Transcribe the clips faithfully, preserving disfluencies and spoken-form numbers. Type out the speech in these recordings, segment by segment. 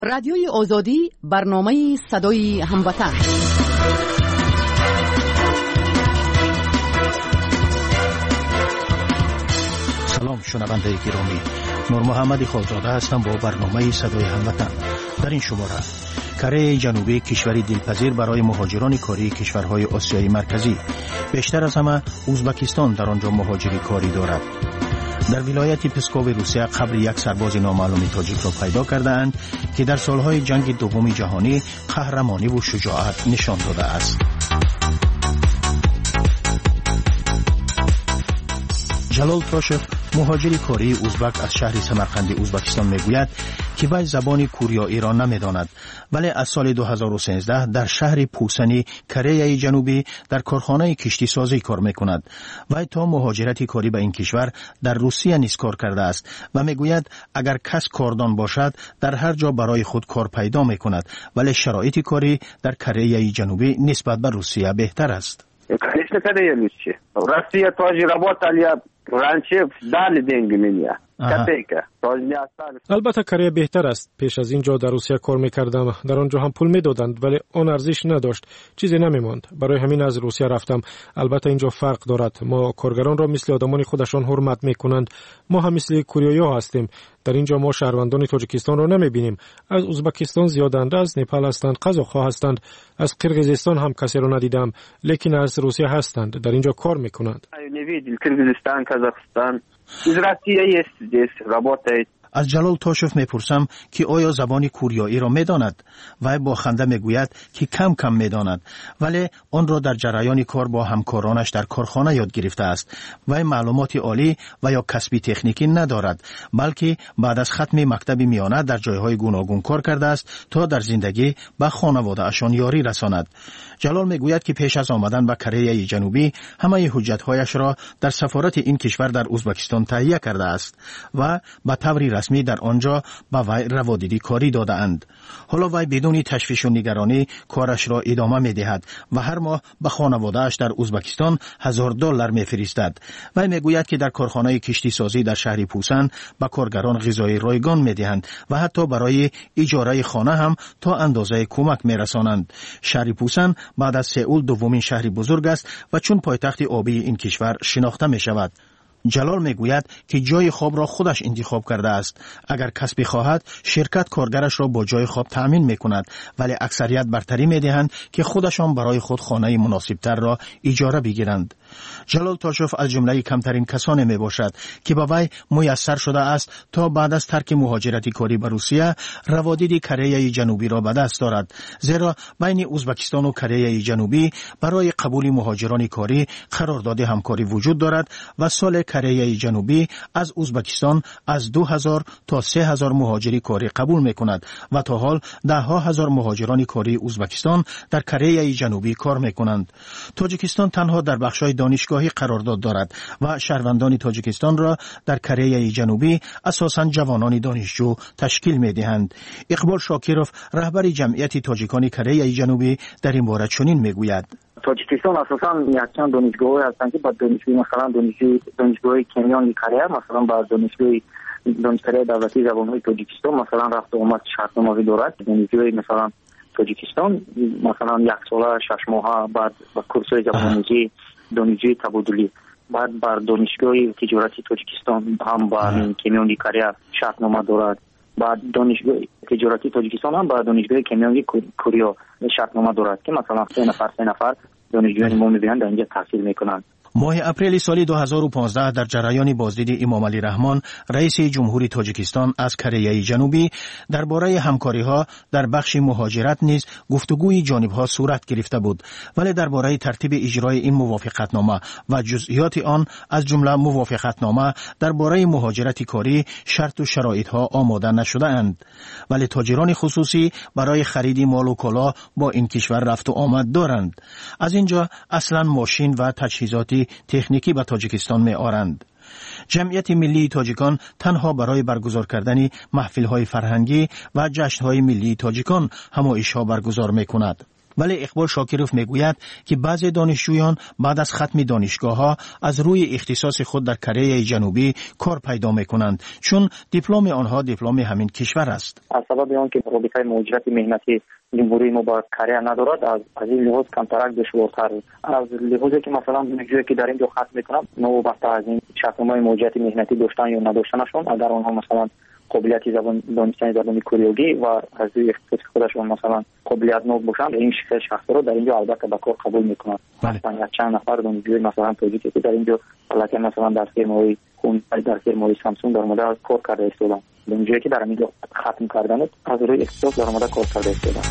رادیوی آزادی برنامه صدای هموطن. سلام شنونده گرامی، نور محمد خالزاده هستم با برنامه صدای هموطن. در این شماره کره جنوبی کشوری دلپذیر برای مهاجران کاری کشورهای آسیای مرکزی. بیشتر از همه ازبکستان در آنجا مهاجری کاری دارد. در ولایت پسکو روسیه قبر یک سرباز نامعلوم تاجیک را پیدا کردند که در سالهای جنگ دوم جهانی قهرمانی و شجاعت نشان داده است. جلال تاشف مهاجری کاری ازبک از شهر سمرقند ازبکستان میگوید که وی زبان کوریایی را نمیداند، ولی از سال دو هزار و سیزده در شهر پوسنی کره جنوبی در کارخانه کشتی سازی کار میکند. وی تا مهاجرت کاری به این کشور در روسیه نیز کار کرده است و میگوید اگر کس کاردان باشد در هر جا برای خود کار پیدا میکند، ولی شرایط کاری در کره جنوبی نسبت به روسیه بهتر است. Конечно, Корея лучше. Россия тоже работали раньше, дали деньги мне. Копейка. Тоже не остались. البته کره بهتر است. پیش از اینجا در روسیه کار میکردم. در آنجا هم پول میدادند ولی آن ارزش نداشت. چیزی نمیماند. برای همین از روسیه رفتم. البته اینجا فرق دارد. ما کارگران را مثل آدمان خودشان حرمت میکنند. ما هم مثل کوریایی‌ها هستیم. در اینجا ما شهروندان تاجیکستان را نمیبینیم. از ازبکستان زیادند، از نپال هستند، قزاق‌ها هستند، از قرقیزستان هم کسی را ندیدم، لیکن از روسیه هستند. در اینجا کار میکنند. نمی‌دیدم قرقیزستان، قزاقستان. از روسیه است здесь работает. از جلال تاشف میپرسم که آیا زبان کوریایی را میداند؟ و با خنده میگوید که کم کم میداند، ولی آن را در جریان کار با همکارانش در کارخانه یاد گرفته است. و معلومات عالی و یا کسبی تکنیکی ندارد، بلکه بعد از ختم مکتب میانه در جایهای گوناگون کار کرده است تا در زندگی به خانواده اشان یاری رساند. جلال میگوید که پیش از آمدن به کره جنوبی همه حجت‌هایش را در سفارت این کشور در ازبکستان تهیه کرده است و به طور رسمی در آنجا به وی روادیدی کاری داده اند. حالا وی بدون تشویش و نگرانی کارش را ادامه می دهد و هر ماه به خانواده‌اش در ازبکستان هزار دلار می فرستد. وی می گوید که در کارخانه کشتی سازی در شهر پوسن به کارگران غذای رایگان می دهند و حتی برای اجاره خانه هم تا اندازه کمک می رسانند. شهر پوسن بعد از سئول دومین شهر بزرگ است و چون پایتخت آبی این کشور شناخته می شود. جلال میگوید که جای خواب را خودش انتخاب کرده است. اگر کس بخواهد شرکت کارگرش را با جای خواب تأمین میکند، ولی اکثریت برتری میدهند که خودشان برای خود خانه مناسبتر را اجاره بگیرند. جلال تاشف از جمله کمترین کسانی می باشد که به وی میسر شده است تا بعد از ترک مهاجرت کاری به روسیه روادید کره جنوبی را به دست دارد، زیرا بین ازبکستان و کره جنوبی برای قبول مهاجران کاری قرارداد همکاری وجود دارد و سال کره جنوبی از ازبکستان از دو هزار تا سه هزار مهاجری کاری قبول می کند و تا حال ده ها هزار مهاجران کاری ازبکستان در کره جنوبی کار می کنند. تاجیکستان تنها در بخش‌های دانشگاهی قرارداد دارد و شهروندان تاجیکستان را در کره جنوبی اساساً جوانان دانشجو تشکیل می دهند. اقبال شاکیروف رهبر جمعیت تاجیکان کره جنوبی در این باره چنین می گوید: تاجیکستان اساساً یکچند دانشگاه‌هایی هستند که با دانشجوی مثلا دانشجوی دانشگاه کنیان کره مثلا با دانشگاه دانشکده دولتی زبان‌های تاجیکستان مثلا رفت و آمد شرطنامه‌ای دارد. دانشجوی مثلا تاجیکستان مثلا یک ساله شش ماهه بعد با کورس‌های زبان‌آموزی دانشجوی تبادلی بعد بر دانشگاه تجارتی تاجیکستان هم با کنیان کره شرطنامه دارد. بعد دانشگاه تجارتی تاجیکستان هم با دانشگاه کنیان کوریا شرطنامه دارد که مثلا سه نفر سه نفر دانشجویان ما می‌بینند در اینجا تحصیل می‌کنند. ماه اپریل سال دو هزار و پانزده در جریان بازدید امام علی رحمان رئیس جمهوری تاجیکستان از کره جنوبی درباره همکاری‌ها در بخش مهاجرت نیز گفتگوی جانب‌ها صورت گرفته بود، ولی درباره ترتیب اجرای این موافقتنامه و جزئیات آن از جمله موافقتنامه درباره مهاجرت کاری شرط و شرایط‌ها آماده نشده اند. ولی تاجران خصوصی برای خرید مال و کالا با این کشور رفت و آمد دارند. از اینجا اصلاً ماشین و تجهیزات تکنیکی به تاجیکستان می آرند. جمعیت ملی تاجیکان تنها برای برگزار کردن محفل‌های فرهنگی و جشن‌های ملی تاجیکان همایش‌ها برگزار می‌کند. ولی اقبال شاکروف میگوید که بعضی دانشجویان بعد از ختم دانشگاه‌ها از روی اختصاص خود در کره جنوبی کار پیدا میکنند، چون دیپلم آنها دیپلم همین کشور است. از سبب آنکه رابطه مهاجرت مهنتی جمهوری ما با کره ندارد، از از این لحاظ کمترک دشوارتر از لحاظی که مثلا دانشجویی که در اینجا ختم میکنند نوبت از این شرطنامه مهاجرت مهنتی داشتن یا نداشتنشون، اگر آنها مثلا قابلیت زبان دانستن زبان کوریایی و از اختصاص خودشون مثلا قابلیت نو باشن، این شخصا رو در اینجا البته به کار قبول میکنن. مثلا چند نفر دانشجوی مثلا توجیهی که در اینجا حالت مثلا در فیرم‌های خون در فیرم‌های سامسونگ در مورد کار کرده استودن، دانشجویی که در اینجا ختم کردن از روی اختصاص در مورد کار کرده استودن.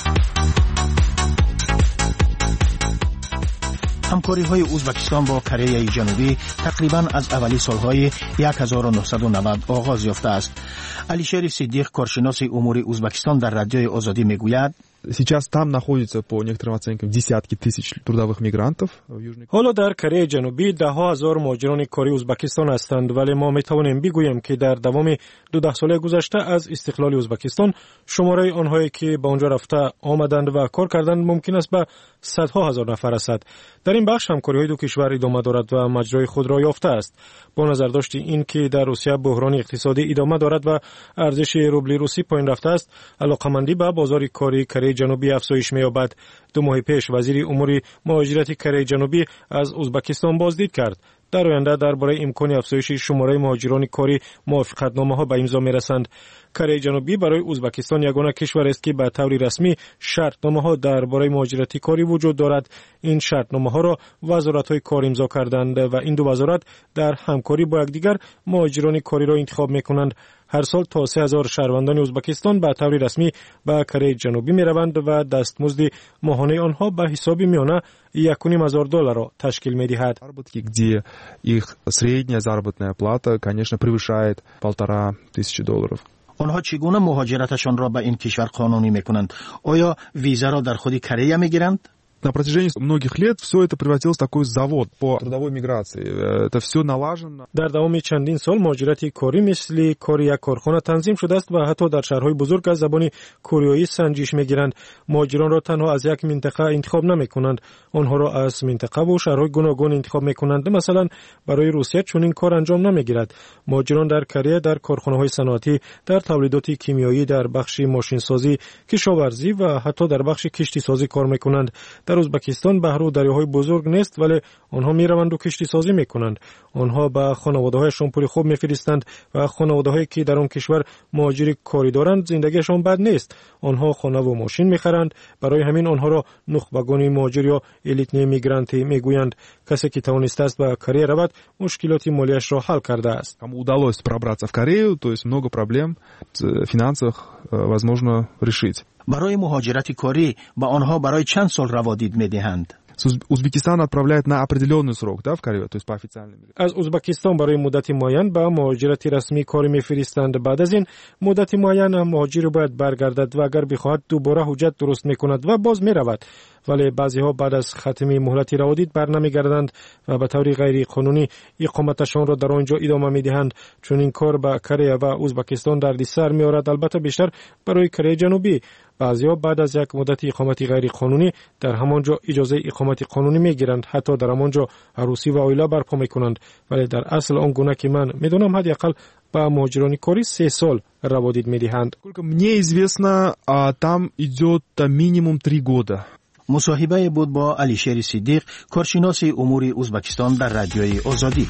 همکاری های ازبکستان با کره جنوبی تقریبا از اولی سالهای هزار و نهصد و نود آغاز یافته است. علیشیر صدیق، کارشناس امور ازبکستان، در رادیوی آزادی میگوید Сейчас там находится по некоторым оценкам десятки тысяч трудовых мигрантов в Южной Корее. حالا در کره جنوبی ده ها هزار مهاجران کاری ازبکستان هستند، ولی ما میتوانیم بگوییم که در دوام دوده ساله گذشته از استقلال ازبکستان شماره آنهایی که به آنجا رفته آمدند و کار کردند ممکن است به صدها هزار نفر رسد. در این بخش همکاری‌های دو کشور ادامه دارد و مجرای خود را یافته است. با نظر داشت این که در روسیه بحران اقتصادی ادامه دارد و ارزش روبل روسی پایین رفته است، علاقه‌مندی به بازار کاری کره جنوبی افزایش می‌یابد. دو ماه پیش وزیر امور مهاجرت کره جنوبی از ازبکستان بازدید کرد. در آینده درباره امکان افزایش شماره مهاجران کاری موافقتنامه‌ها به امضا می‌رسند. کره جنوبی برای ازبکستان یگانه کشور است که به طور رسمی شرطنامه‌ها درباره مهاجرت کاری وجود دارد. این شرطنامه‌ها را وزارت‌های کار امضا کردند و این دو وزارت در همکاری با یکدیگر مهاجران کاری را انتخاب می‌کنند. هر سال تا سه هزار شهروندان ازبکستان به طور رسمی به کره جنوبی می‌روند و دستمزد ماهانه آنها به حساب میانه یک و نیم هزار دلار را تشکیل می‌دهد. Где их средняя заработная плата, конечно, превышает полтора тысячи долларов. آنها چگونه مهاجرتشان را به این کشور قانونی میکنند؟ آیا ویزا را در خود کره میگیرند؟ На протяжении многих лет все это превратилось в такой завод по трудовой миграции. Это все налажено. در دوام چندین سال مهاجرت کاری مثل کار یک کارخانه تنظیم شده است و حتی در شهرهای بزرگ از زبان کوریایی سنجش میگیرند. مهاجران را تنها از یک منطقه انتخاب نمیکنند، آنها را از منطقه و شهرهای گوناگون انتخاب میکنند. مثلا برای روسیه چون این کار انجام نمیگیرد. مهاجران در کره در کارخانه‌های صنعتی، در تولیدات کیمیایی، در بخش ماشین سازی، کشاورزی و حتی در بخش کشتی سازی کار میکنند. در ازبکستان بحر و دریاهای بزرگ نیست، ولی آنها میروند و کشتی سازی میکنند. آنها به خانواده‌هایشان پول خوب میفرستند و خانواده‌هایی که در آن کشور مهاجر کاری دارند زندگیشان بد نیست. آنها خانه و ماشین میخرند. برای همین آنها را نخبگان مهاجر یا الیت میگرانت میگویند. کسی که توانسته است به کره رود مشکلات مالیش را حل کرده است. Кому удалось пробраться в Корею, то есть много проблем в финансах возможно решить. برای مهاجرت کاری با آنها برای چند سال روادید میدهند؟ Узбекистан отправляет на определенный срок, да, в Корею, то есть по официальным. از ازبکستان برای مدت معین به مهاجرت رسمی کاری میفرستند. بعد از این مدت معین مهاجر باید برگردد و اگر بخواهد دوباره حجت درست میکند و باز میرود. ولی بعضی ها بعد از ختم مهلت روادید برنمیگردند و به طور غیر قانونی اقامتشان را در آنجا ادامه میدهند. چون این کار به کره و ازبکستان دردسر میآورد، البته بیشتر برای کره جنوبی. بعضی‌ها بعد از یک مدت اقامت غیر قانونی در همانجا اجازه اقامت قانونی میگیرند، حتی در همانجا عروسی و عائله برپا میکنند. ولی در اصل آن گونه که من میدونم حداقل به مهاجران کاری سه سال روادید میدهند. Мне известно, там идет минимум три года. مصاحبه بود با علیشیر صدیق، کارشناس امور ازبکستان، در رادیوی آزادی.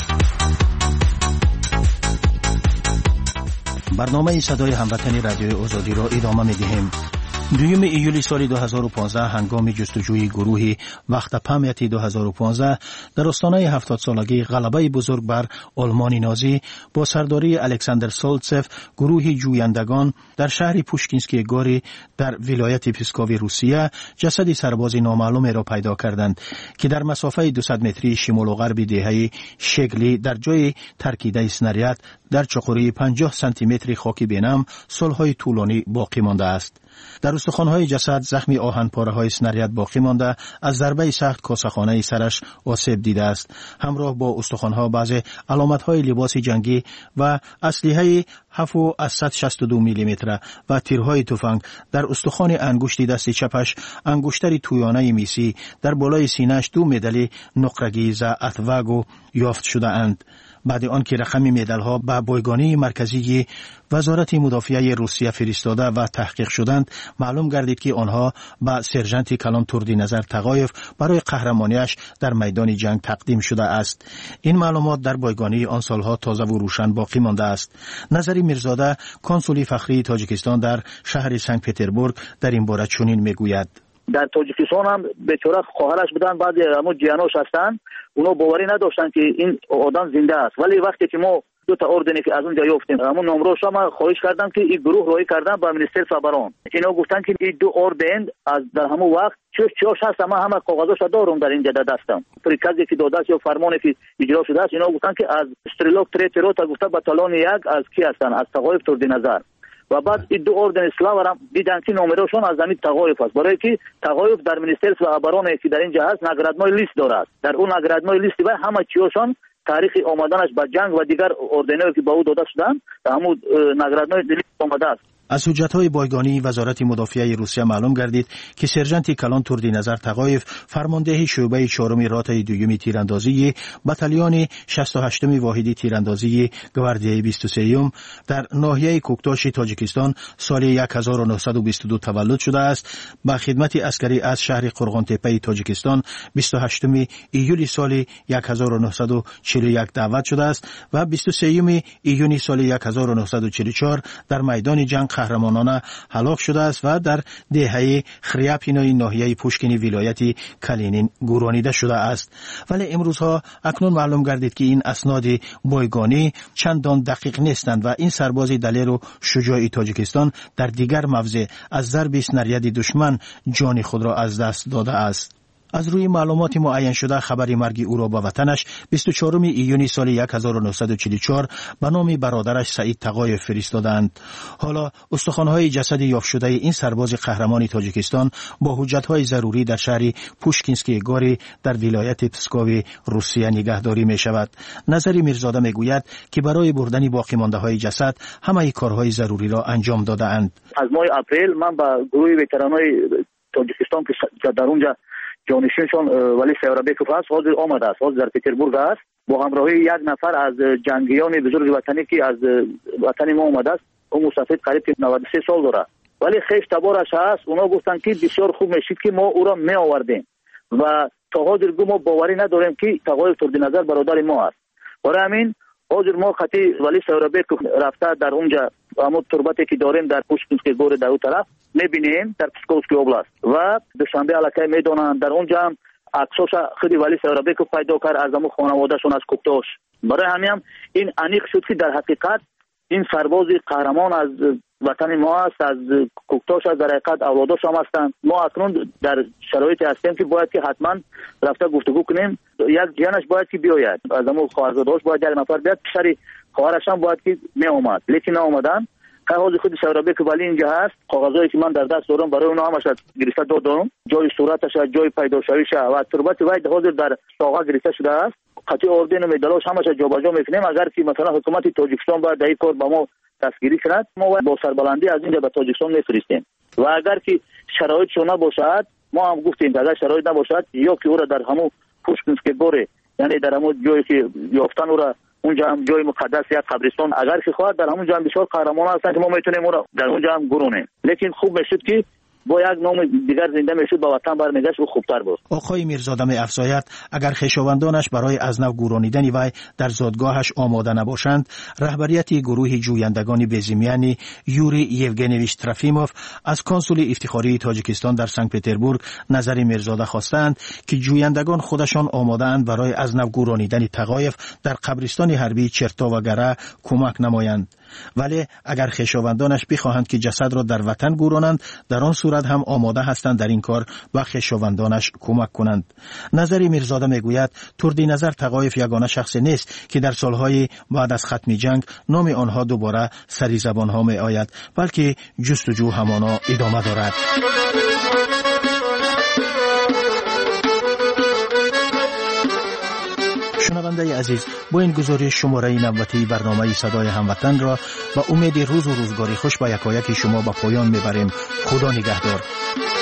برنامه صدای هموطنی رادیوی آزادی را ادامه می‌دهیم. دویم ایولی سال دو هزار و پانزده هنگام جستجوی گروهی وقت پمیت دو هزار و پانزده در آستانه هفتاد سالگی غلبه بزرگ بر آلمان نازی با سرداری الکساندر سولتسف، گروهی جویندگان در شهر پوشکینسکی گوری در ولایت پسکوی روسیه جسد سرباز نامعلوم را پیدا کردند که در مسافه دویست متری شمال و غرب دهه شگلی در جای ترکیده سناریات در چقوری پنجاه سانتی متری خاک بینم سالهای طولانی باقی مانده است. در استخوان‌های جسد زخم آهن‌پاره‌های سناریاد باقی مانده، از ضربه سخت کاسه‌خانه سرش آسیب دیده است. همراه با استخوان‌ها بعضی علامت‌های لباس جنگی و اسلحه هفت از صد و شصت و دو میلیمتر و تیرهای تفنگ در استخوان انگشت دست چپش، انگشتر تویانه میسی، در بالای سینه‌اش دو مدال نقرگی ز اتواگو یافت شده اند. بعد آنکه رقم مدال‌ها به بایگانی مرکزی وزارت مدافعه روسیه فرستاده و تحقیق شدند، معلوم گردید که آنها به سرژانت کلان تردینظر تقایف برای قهرمانیش در میدان جنگ تقدیم شده است. این معلومات در بایگانی آن سالها تازه و روشن باقی مانده است. نظری میرزاده، کنسول فخری تاجیکستان در شهر سنت پتربورگ، در این باره چنین میگوید: در تاجیکستان هم بیچاره خواهرش بودن، بعضی همون جیاناش هستن، اونا باوری نداشتن که این آدم زنده است. ولی وقتی که ما دو تا اردنی که از اونجا یافتیم، همون نمروش ما خواهش کردم که این گروه رای کردن با منیستر فبران، اینا گفتن که این دو اردن از در همون وقت چوش چوش هست، ما همه کاغذاش دارم در اینجا دستم، پریکازی که داده است یا فرمانی که اجرا شده است. اینا گفتن که از استریلوک تریترو تا گفته باتالون یک از کی هستن، از تقایف تردینظر. و بعد این دو اردن اسلاو هم دیدن که نمرهشون از زمین تقایف است، برای که تقایف در منیسترسو ابرانی که در اینجا هست نگرادمای لیست دارد. در اون نگرادمای لیست و همه چیوشون تاریخ آمدنش به جنگ و دیگر اردنایی که به او داده شدن همون نگرادمای لیست آمده است. از حجت‌های بایگانی وزارت مدافعه روسیه معلوم گردید که سرژانت کلان تردینظر تقایف، فرمانده شعبه چهارم راتای دوم تیراندازی بتالیون شصت و هشتم واحد تیراندازی گواردیای بیست و سه در ناحیه کوکتاش تاجیکستان سال هزار و نهصد و بیست و دو تولد شده است. به خدمت عسکری از شهر قرغانتپه تاجیکستان بیست و هشتم ایول سال هزار و نهصد و چهل و یک دعوت شده است و بیست و سه ایون سال هزار و نهصد و چهل و چهار در میدان جنگ قهرمانانه هلاک شده است و در دهه خریاپینای ناحیه پوشکین ولایت کالینین گورانیده شده است. ولی امروزها اکنون معلوم گردید که این اسناد بایگانی چندان دقیق نیستند و این سرباز دلیر و شجاع تاجیکستان در دیگر موضع از ضرب سناریاد دشمن جان خود را از دست داده است. از روی معلومات معین شده خبر مرگ او را به وطنش بیست و چهارم ایون سال هزار و نهصد و چهل و چهار به نام برادرش سعید تقایف فرستادند. حالا استخوان‌های جسد یافت شده این سرباز قهرمان تاجیکستان با حجت‌های ضروری در شهر پوشکینسکی گوری در ولایت پسکوی روسیه نگهداری می شود. نظری میرزاده میگوید که برای بردن باقی مانده‌های جسد همه کارهای ضروری را انجام داده‌اند. از ماه اپریل من با گروه وترانای تاجیکستان که در اونجا جانشینشون ولی سیورابیکوف است حاضر آمده است، حاضر در پتربورگ است با همراهی یک نفر از جنگیان بزرگ وطنی که از وطن ما آمده است. اون مسافر قریب نود و سه سال داره ولی خیش تبارش هست. اونا گفتن که بسیار خوب میشید که ما او را می آوردیم و تا حاضر گو ما باوری نداریم که تقایف تردینظر برادر ما است. برای همین حاضر ما خطی ولی سیورابیکوف رفته در اونجا همون تربتی که داریم در پوشکینسکی گور در اون طرف میبینیم در پسکوفسکی اوبلاست و دوشنبه علاقه میدونن در اونجا هم عکساش خودی ولی سیورابیکوف پیدا کرد از همون خانوادهشون از کوکتاش. برای همین هم این انیق شد که در حقیقت این سرباز قهرمان از وطن ما است، از کوکتاش از در حقیقت اولاداش هم هستند. ما اکنون در شرایطی هستیم که باید که حتما رفته گفتگو کنیم. یک جانش باید که بیاید از همون خواهرزادهاش باید یک نفر بیاد، پسر خواهرش هم باید که می اومد لیکن ناآمدن. کاغذ خود سیورابیکوف ولی اینجا هست، کاغذایی که من در دست دارم برای اونها همش گرفته دادم، جای صورتش جای پیداشویش و تربت وای حاضر در ساغا گرفته شده است. قطعی اردن و مدالش همش جابجا میکنیم. اگر که مثلا حکومت تاجیکستان باید این کار با ما دستگیری کند ما با سربلندی از اینجا به تاجیکستان میفرستیم و اگر که شرایط شونه باشد ما هم گفتیم اگر شرایط نباشد یا که او را در همون پوشکینسکی گوره یعنی در همون جایی که یافتن او را اونجا هم جای مقدس یا قبرستان اگر که خواهد در همون جا هم بسیار قهرمان هستند که ما میتونیم او را در اونجا هم گرونیم. لیکن خوب میشد که با یک نام دیگر زنده میشد با وطن برمیگشت و خوبتر بود. آقای میرزاده می افزاید اگر خویشاوندانش برای از نو گورانیدن وی در زادگاهش آماده نباشند، رهبریت گروه جویندگان بزیمیانی یوری یوگنیویچ ترافیموف از کنسول افتخاری تاجیکستان در سنت پتربورگ نظر میرزاده خواستند که جویندگان خودشان آماده اند برای از نو گورانیدن تقایف در قبرستان حربی چرتا و گره کمک نمایند. ولی اگر خویشاوندانش بخواهند که جسد را در وطن گورانند، در آن صورت هم آماده هستند در این کار و خویشاوندانش کمک کنند. نظری میرزاده میگوید تردی نظر تقایف یگانه شخصی نیست که در سالهای بعد از ختم جنگ نام آنها دوباره سری زبانها می آید، بلکه جستجو همانا ادامه دارد. شنونده عزیز، با این گزارش شماره نوبتی برنامه صدای هموطن را با امید روز و روزگاری خوش با یکایک شما به پایان میبریم. خدا نگهدار.